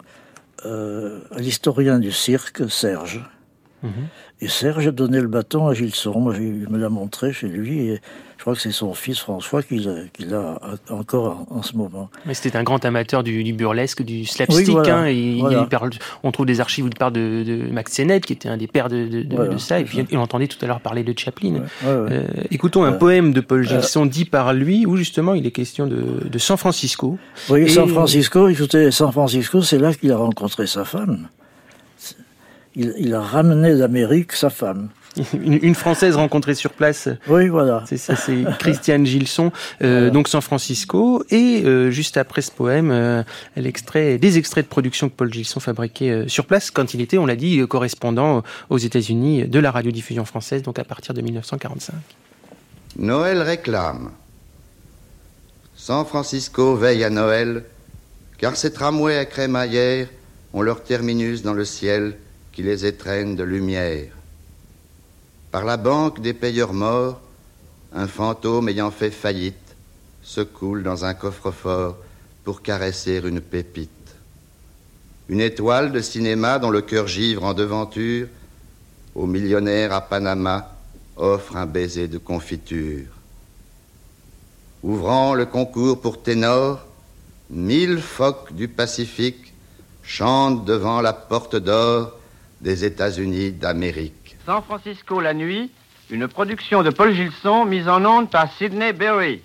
I: à l'historien du cirque, Serge. Et Serge a donné le bâton à Gilson. Moi, il me l'a montré chez lui. Et je crois que c'est son fils François qui l'a encore en ce moment.
H: Mais c'était un grand amateur du burlesque, du slapstick. Oui, voilà, il parle, on trouve des archives où il parle de Max Sennett, qui était un des pères de ça. Et puis, il entendait tout à l'heure parler de Chaplin. Écoutons un poème de Paul Gilson dit par lui, où justement il est question de San Francisco.
I: Oui, San Francisco, écoutez, San Francisco, c'est là qu'il a rencontré sa femme. Il a ramené d'Amérique sa femme.
H: Une Française rencontrée sur place.
I: Oui, voilà.
H: C'est ça, c'est Christiane Gilson, donc San Francisco. Et juste après ce poème, des extraits de production que Paul Gilson fabriquait sur place quand il était, on l'a dit, correspondant aux États-Unis de la radiodiffusion française, donc à partir de 1945.
M: Noël réclame. San Francisco veille à Noël, car ces tramways à crémaillère ont leur terminus dans le ciel qui les étreigne de lumière. Par la banque des payeurs morts, un fantôme ayant fait faillite se coule dans un coffre-fort pour caresser une pépite. une étoile de cinéma dont le cœur givre en devanture, au millionnaire à Panama, offre un baiser de confiture. Ouvrant le concours pour ténor, 1000 phoques du Pacifique chantent devant la porte d'or des États-Unis d'Amérique.
K: San Francisco la nuit, une production de Paul Gilson mise en onde par Sidney Berry.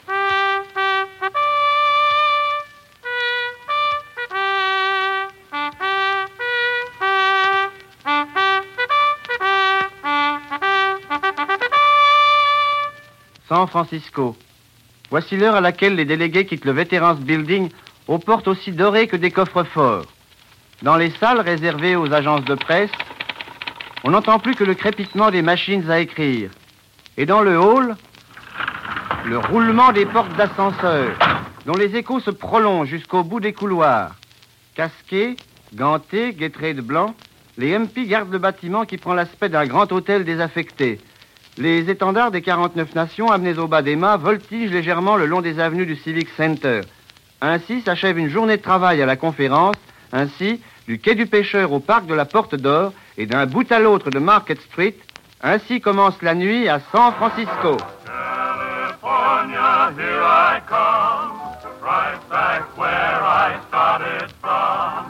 K: San Francisco. Voici l'heure à laquelle les délégués quittent le Veterans Building aux portes aussi dorées que des coffres-forts. Dans les salles réservées aux agences de presse, on n'entend plus que le crépitement des machines à écrire. Et dans le hall, le roulement des portes d'ascenseur, dont les échos se prolongent jusqu'au bout des couloirs. Casqués, gantés, guettrés de blanc, les MP gardent le bâtiment qui prend l'aspect d'un grand hôtel désaffecté. Les étendards des 49 nations amenés au bas des mâts voltigent légèrement le long des avenues du Civic Center. Ainsi s'achève une journée de travail à la conférence, ainsi du quai du pêcheur au parc de la Porte d'Or et d'un bout à l'autre de Market Street. Ainsi commence la nuit à San Francisco. California, here I come, right back where I started from.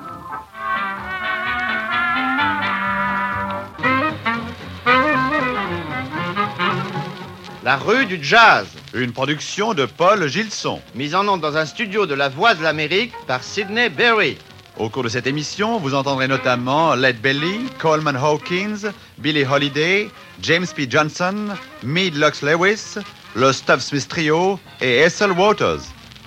O: La rue du jazz. Une production de Paul Gilson.
M: Mise en onde dans un studio de la Voix de l'Amérique par Sidney Berry.
O: Au cours de cette émission, vous entendrez notamment Led Belly, Coleman Hawkins, Billie Holiday, James P. Johnson, Meade Lux Lewis, le Stuff Smith Trio et Ethel Waters.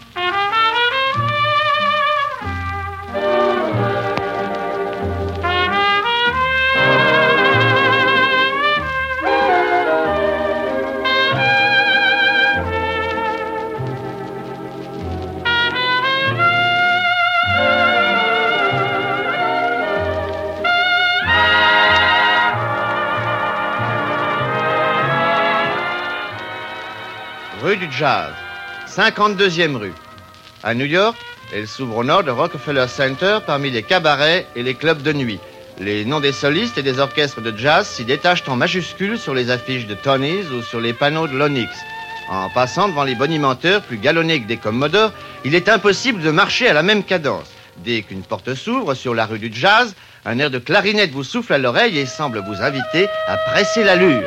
M: Rue du Jazz, 52e rue. À New York, elle s'ouvre au nord de Rockefeller Center parmi les cabarets et les clubs de nuit. Les noms des solistes et des orchestres de jazz s'y détachent en majuscules sur les affiches de Tony's ou sur les panneaux de l'Onyx. En passant devant les bonimenteurs plus galonnés que des commodores, il est impossible de marcher à la même cadence. Dès qu'une porte s'ouvre sur la rue du Jazz, un air de clarinette vous souffle à l'oreille et semble vous inviter à presser l'allure.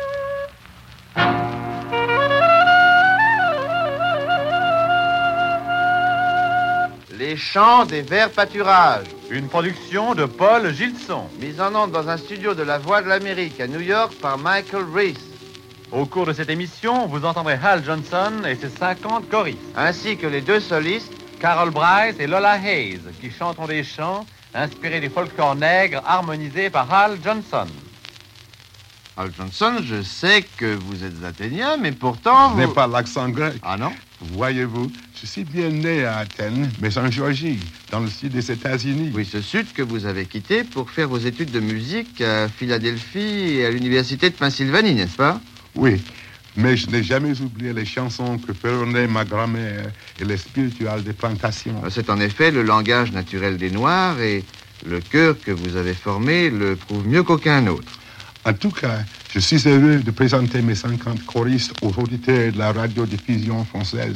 M: Les chants des verts pâturages.
O: Une production de Paul Gilson.
M: Mise en onde dans un studio de la Voix de l'Amérique à New York par Michael Reese.
O: Au cours de cette émission, vous entendrez Hal Johnson et ses 50 choristes.
M: Ainsi que les deux solistes,
O: Carol Bryce et Lola Hayes, qui chanteront des chants inspirés des folklores nègres harmonisés par Hal Johnson.
M: Hal Johnson, je sais que vous êtes athénien, mais pourtant
P: Je n'ai pas l'accent grec.
M: Ah non?
P: Voyez-vous, je suis bien né à Athènes, mais en Géorgie, dans le sud des États-Unis.
M: Oui, ce sud que vous avez quitté pour faire vos études de musique à Philadelphie et à l'université de Pennsylvanie, n'est-ce pas?
P: Oui, mais je n'ai jamais oublié les chansons que feronnait ma grand-mère et les spirituals des plantations.
M: C'est en effet le langage naturel des Noirs et le chœur que vous avez formé le prouve mieux qu'aucun autre.
P: En tout cas, je suis heureux de présenter mes 50 choristes aux auditeurs de la radiodiffusion française.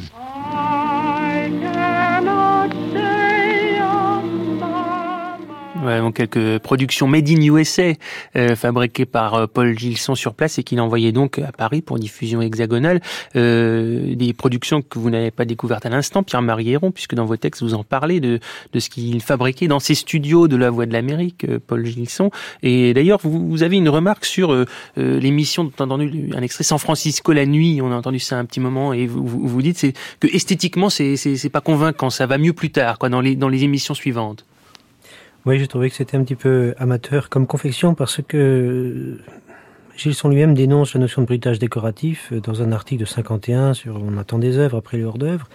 H: Ouais, donc quelques productions made in USA fabriquées par Paul Gilson sur place et qu'il envoyait donc à Paris pour diffusion hexagonale. Des productions que vous n'avez pas découvertes à l'instant, Pierre-Marie Héron, puisque dans vos textes vous en parlez de ce qu'il fabriquait dans ses studios de la Voix de l'Amérique, Paul Gilson. Et d'ailleurs, vous avez une remarque sur l'émission dont on a entendu un extrait, San Francisco la nuit. On a entendu ça un petit moment et vous dites que esthétiquement c'est pas convaincant, ça va mieux plus tard, quoi, dans les émissions suivantes.
J: Oui, j'ai trouvé que c'était un petit peu amateur comme confection parce que Gilson lui-même dénonce la notion de bruitage décoratif dans un article de 51 sur On attend des œuvres après les hors-d'œuvre.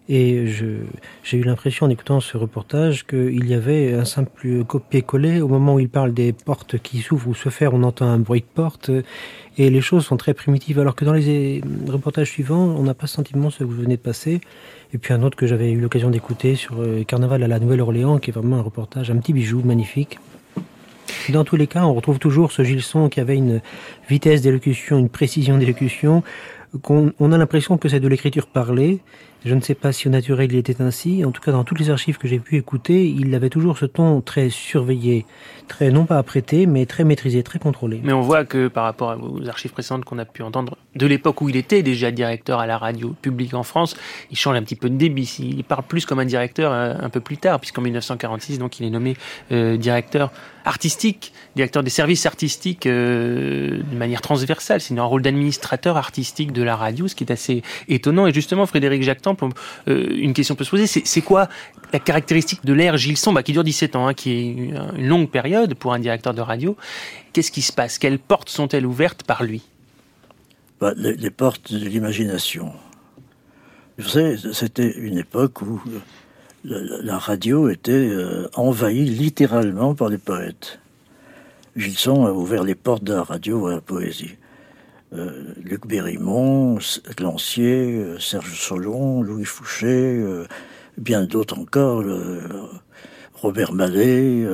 J: Et j'ai eu l'impression en écoutant ce reportage qu'il y avait un simple copier-coller. Au moment où il parle des portes qui s'ouvrent ou se ferment, on entend un bruit de porte. Et les choses sont très primitives. Alors que dans les reportages suivants, on n'a pas ce sentiment, ce que vous venez de passer. Et puis un autre que j'avais eu l'occasion d'écouter sur Carnaval à la Nouvelle-Orléans, qui est vraiment un reportage, un petit bijou magnifique. Dans tous les cas, on retrouve toujours ce Gilson qui avait une vitesse d'élocution, une précision d'élocution, on a l'impression que c'est de l'écriture parlée. Je ne sais pas si au naturel il était ainsi. En tout cas, dans toutes les archives que j'ai pu écouter, il avait toujours ce ton très surveillé, très non pas apprêté, mais très maîtrisé, très contrôlé.
H: Mais on voit que par rapport aux archives précédentes qu'on a pu entendre, de l'époque où il était déjà directeur à la radio publique en France, il change un petit peu de débit. Il parle plus comme un directeur un peu plus tard, puisqu'en 1946, donc, il est nommé directeur artistique, directeur des services artistiques de manière transversale. C'est un rôle d'administrateur artistique de la radio, ce qui est assez étonnant. Et justement, Frédéric Jacquetemps, une question peut se poser, c'est quoi la caractéristique de l'ère Gilson, qui dure 17 ans, qui est une longue période pour un directeur de radio. Qu'est-ce qui se passe? Quelles portes sont-elles ouvertes par lui?
I: Les portes de l'imagination. Vous savez, c'était une époque où la radio était envahie littéralement par les poètes. Gilson a ouvert les portes de la radio à la poésie. Luc Bérimont, Clancier, Serge Solon, Louis Fouché, bien d'autres encore, Robert Mallet,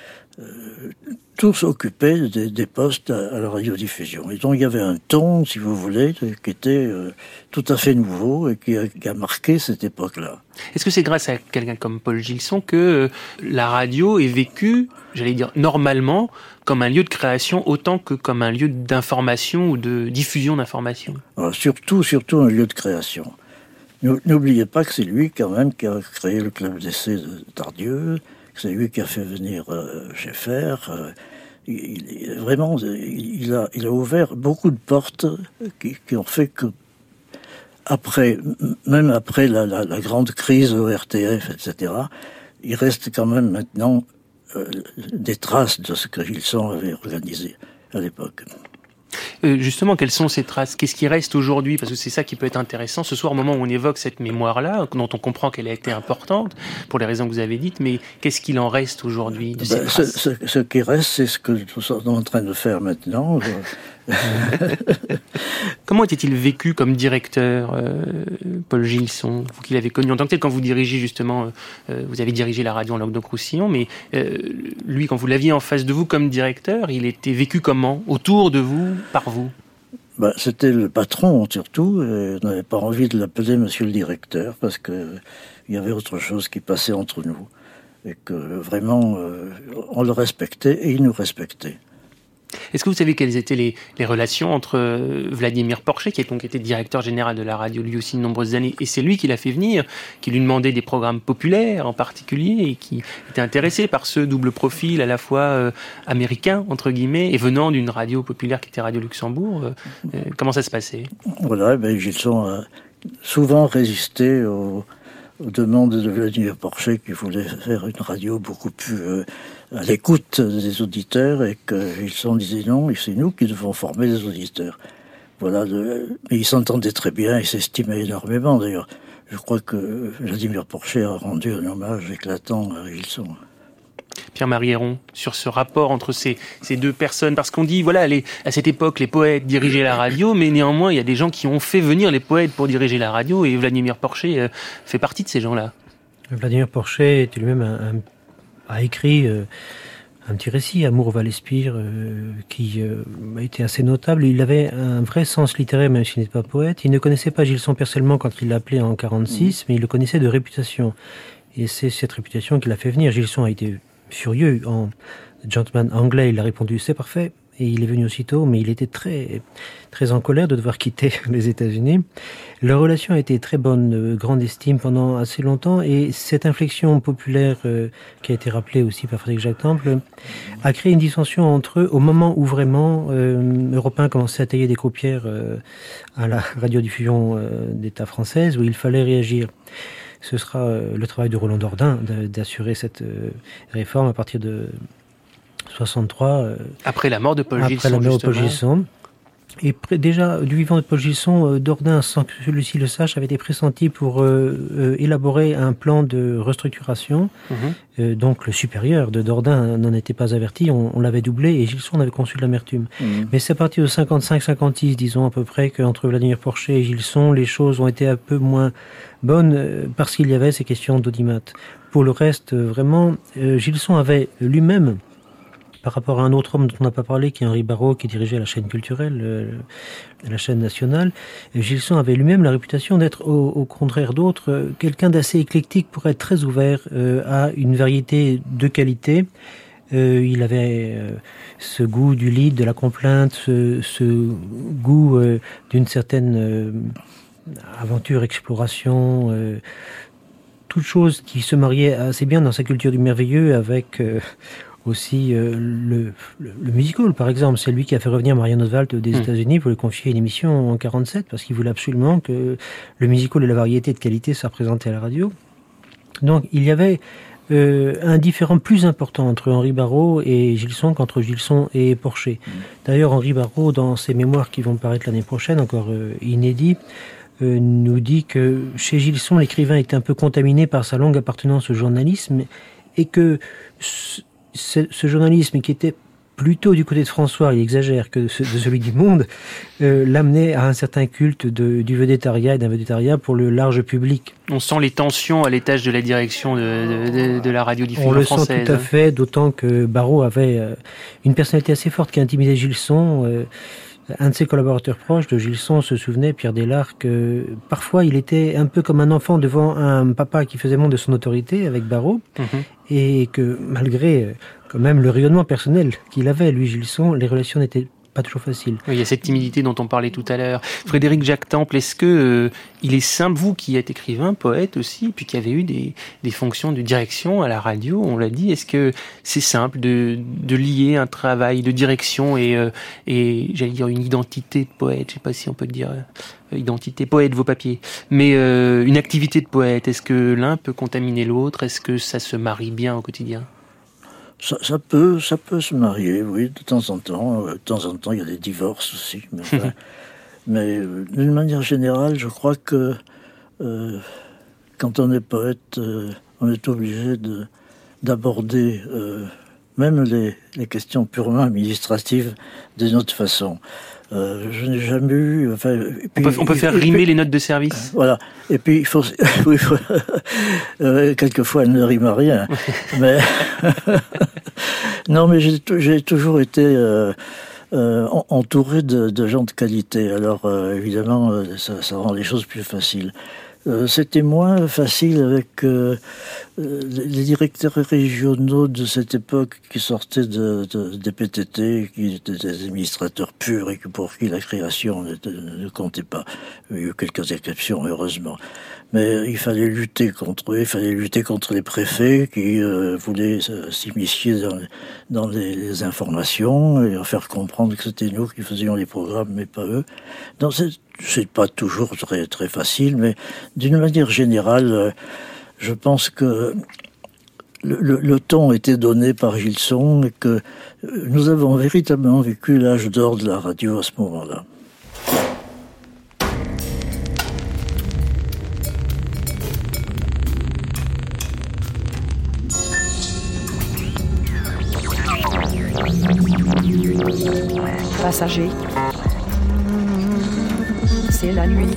I: tous occupaient des postes à la radiodiffusion. Et donc il y avait un ton, si vous voulez, qui était tout à fait nouveau et qui a marqué cette époque-là.
H: Est-ce que c'est grâce à quelqu'un comme Paul Gilson que la radio est vécue, j'allais dire normalement, comme un lieu de création autant que comme un lieu d'information ou de diffusion d'informations?
I: Alors, surtout un lieu de création. N'oubliez pas que c'est lui quand même qui a créé le club d'essai de Tardieu, que c'est lui qui a fait venir Schaeffer. Il a ouvert beaucoup de portes qui ont fait que même après la grande crise au RTF, etc., il reste quand même maintenant des traces de ce que Gilson avait organisé à l'époque.
H: Justement, quelles sont ces traces? Qu'est-ce qui reste aujourd'hui? Parce que c'est ça qui peut être intéressant ce soir, au moment où on évoque cette mémoire-là, dont on comprend qu'elle a été importante, pour les raisons que vous avez dites, mais qu'est-ce qu'il en reste aujourd'hui de ces traces?
I: Ce qui reste, c'est ce que nous sommes en train de faire maintenant.
H: Comment était-il vécu comme directeur, Paul Gilson, vous qui l'avez connu en tant que tel, quand vous dirigez justement, vous avez dirigé la radio en Languedoc-Roussillon, mais lui, quand vous l'aviez en face de vous comme directeur, il était vécu comment? Autour de vous, par vous?
I: C'était le patron surtout, et on n'avait pas envie de l'appeler monsieur le directeur, parce qu'il y avait autre chose qui passait entre nous, et que vraiment, on le respectait et il nous respectait.
H: Est-ce que vous savez quelles étaient les relations entre Vladimir Porchet, qui a donc été directeur général de la radio lui aussi de nombreuses années, et c'est lui qui l'a fait venir, qui lui demandait des programmes populaires en particulier, et qui était intéressé par ce double profil à la fois américain, entre guillemets, et venant d'une radio populaire qui était Radio Luxembourg? Comment ça se passait?
I: Voilà, Gilson a souvent résisté aux demandes de Vladimir Porchet, qui voulait faire une radio beaucoup plus à l'écoute des auditeurs, et que Gilson disait non, et c'est nous qui devons former les auditeurs. Voilà, mais ils s'entendaient très bien, ils s'estimaient énormément d'ailleurs. Je crois que Vladimir Porchet a rendu un hommage éclatant à Gilson.
H: Pierre-Marie Héron, sur ce rapport entre ces deux personnes, parce qu'on dit, voilà, à cette époque, les poètes dirigeaient la radio, mais néanmoins, il y a des gens qui ont fait venir les poètes pour diriger la radio, et Vladimir Porchet fait partie de ces gens-là.
J: Vladimir Porchet était lui-même a écrit un petit récit, Amour Val-Espire, qui a été assez notable. Il avait un vrai sens littéraire, même s'il n'était pas poète. Il ne connaissait pas Gilson personnellement quand il l'appelait en 1946, mais il le connaissait de réputation. Et c'est cette réputation qui l'a fait venir. Gilson a été furieux. En gentleman anglais, il a répondu « c'est parfait ». Et il est venu aussitôt, mais il était très, très en colère de devoir quitter les États-Unis. Leur relation a été très bonne, grande estime pendant assez longtemps, et cette inflexion populaire qui a été rappelée aussi par Frédéric Jacquetemps a créé une dissension entre eux au moment où vraiment Europe 1 commençait à tailler des croupières à la radiodiffusion d'État française, où il fallait réagir. Ce sera le travail de Roland Dordain d'assurer cette réforme à partir de 63.
H: Après la mort de Paul Gilson.
J: Après la mort de Paul Gilson. Et déjà, du vivant de Paul Gilson, Dordain, sans que celui-ci le sache, avait été pressenti pour élaborer un plan de restructuration. Donc le supérieur de Dordain n'en était pas averti, on l'avait doublé et Gilson avait conçu de l'amertume. Mais c'est à partir de 55-56, disons à peu près, qu'entre Vladimir Porcher et Gilson, les choses ont été un peu moins bonnes parce qu'il y avait ces questions d'audimat. Pour le reste, vraiment, Gilson avait lui-même, par rapport à un autre homme dont on n'a pas parlé, qui est Henri Barrault, qui dirigeait la chaîne culturelle, la chaîne nationale, Gilson avait lui-même la réputation d'être, au contraire d'autres, quelqu'un d'assez éclectique pour être très ouvert à une variété de qualités. Il avait ce goût du lead, de la complainte, ce goût d'une certaine aventure, exploration, toute chose qui se mariait assez bien dans sa culture du merveilleux avec... aussi le musical, par exemple. C'est lui qui a fait revenir Marianne Oswald des États-Unis pour lui confier une émission en 47 parce qu'il voulait absolument que le musical et la variété de qualité soient représentés à la radio. Donc il y avait un différent plus important entre Henri Barrault et Gilson qu'entre Gilson et Porcher. D'ailleurs, Henri Barrault, dans ses mémoires qui vont paraître l'année prochaine, encore inédits, nous dit que chez Gilson, l'écrivain était un peu contaminé par sa longue appartenance au journalisme et que ce journalisme qui était plutôt du côté de François, il exagère, que de celui du Monde, l'amenait à un certain culte du vedettariat et d'un vedettariat pour le large public.
H: On sent les tensions à l'étage de la direction de la radiodiffusion française.
J: On le sent tout à fait, d'autant que Barrault avait une personnalité assez forte qui intimidait Gilson. Un de ses collaborateurs proches de Gilson se souvenait, Pierre Delard, que parfois il était un peu comme un enfant devant un papa qui faisait montre de son autorité avec Barrault, et que malgré quand même le rayonnement personnel qu'il avait, lui Gilson, les relations n'étaient pas toujours facile.
H: Oui, il y a cette timidité dont on parlait tout à l'heure. Frédéric Jacques Temple, est-ce que il est simple, vous qui êtes écrivain, poète aussi, puis qui avez eu des fonctions de direction à la radio, on l'a dit, est-ce que c'est simple de lier un travail de direction et j'allais dire une identité de poète, je sais pas si on peut dire identité poète, vos papiers, mais une activité de poète, est-ce que l'un peut contaminer l'autre, est-ce que ça se marie bien au quotidien ?
I: Ça peut se marier, oui, de temps en temps. De temps en temps, il y a des divorces aussi. Mais d'une manière générale, je crois que quand on est poète, on est obligé d'aborder même les questions purement administratives d'une autre façon. Je n'ai jamais eu... Enfin,
H: on peut faire rimer les notes de service.
I: Voilà. Et puis, il faut quelquefois, elle ne rime à rien. Mais non, mais j'ai toujours été entouré de gens de qualité. Alors, évidemment, ça rend les choses plus faciles. C'était moins facile avec les directeurs régionaux de cette époque qui sortaient des PTT, qui étaient des administrateurs purs et pour qui la création ne comptait pas. Il y a eu quelques exceptions, heureusement. Mais il fallait lutter contre eux, il fallait lutter contre les préfets qui voulaient s'immiscer dans les informations et faire comprendre que c'était nous qui faisions les programmes, mais pas eux. Donc c'est pas toujours très, très facile, mais d'une manière générale, je pense que le ton était donné par Gilson et que nous avons véritablement vécu l'âge d'or de la radio à ce moment-là.
F: Passager. C'est la nuit.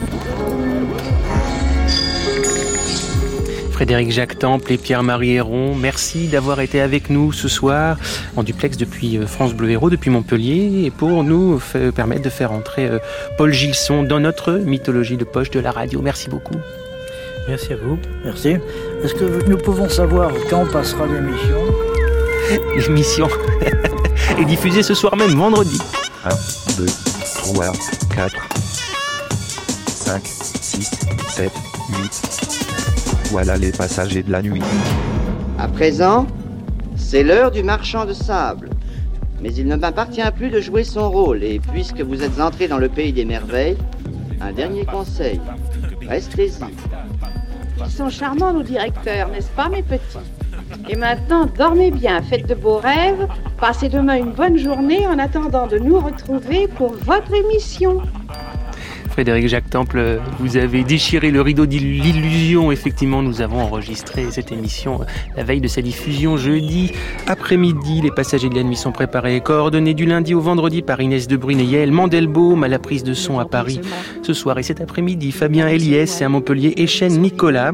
H: Frédéric Jacques Temple et Pierre-Marie Héron, merci d'avoir été avec nous ce soir en duplex depuis France Bleu Héros, depuis Montpellier, et pour nous permettre de faire entrer Paul Gilson dans notre mythologie de poche de la radio. Merci beaucoup.
J: Merci à vous.
I: Merci. Est-ce que nous pouvons savoir quand passera l'émission ?
H: L'émission est diffusée ce soir même, vendredi.
Q: 1, 2, 3, 4, 5, 6, 7, 8. Voilà les passagers de la nuit.
G: À présent, c'est l'heure du marchand de sable. Mais il ne m'appartient plus de jouer son rôle, et puisque vous êtes entrés dans le pays des merveilles, un dernier conseil. Restez-y.
D: Ils sont charmants, nos directeurs, n'est-ce pas, mes petits ? Et maintenant, dormez bien, faites de beaux rêves, passez demain une bonne journée en attendant de nous retrouver pour votre émission.
H: Frédéric Jacques Temple, vous avez déchiré le rideau de l'illusion. Effectivement, nous avons enregistré cette émission la veille de sa diffusion jeudi après-midi. Les passagers de la nuit sont préparés et coordonnés du lundi au vendredi par Inès Debrune et Yael Mandelbaum à la prise de son à Paris ce soir et cet après-midi. Fabien Eliès et à Montpellier, Échenne Nicolas.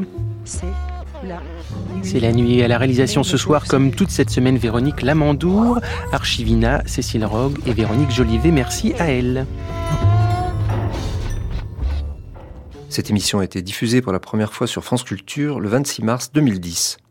H: C'est la nuit à la réalisation ce soir, comme toute cette semaine, Véronique Lamandour, Archivina, Cécile Rogue et Véronique Jolivet. Merci à elle.
C: Cette émission a été diffusée pour la première fois sur France Culture le 26 mars 2010.